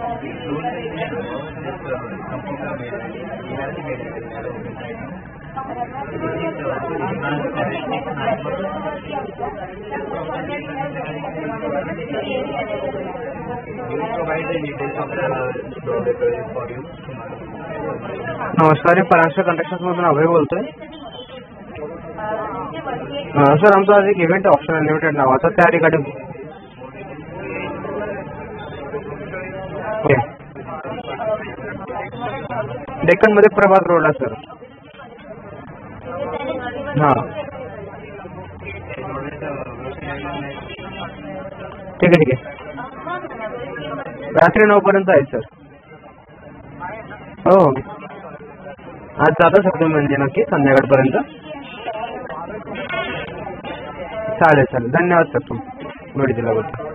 नमस्कार, परांजपे कंस्ट्रक्शन मधून अभय बोलतोय. सर, आमचा आज एक इव्हेंट ऑप्शन अनलिमिटेड नावाचा, त्या रिगार्डिंग. डेक्कन मध्ये प्रभात रोडला सर. हां, ठीक आहे ठीक आहे. रात्री 9 पर्यंत आहे सर. हो, आज जाता सर तुम्ही म्हणजे नक्की संध्याकाळपर्यंत. चालेल चालेल, धन्यवाद सर तुम्ही वेळ दिल्याबद्दल.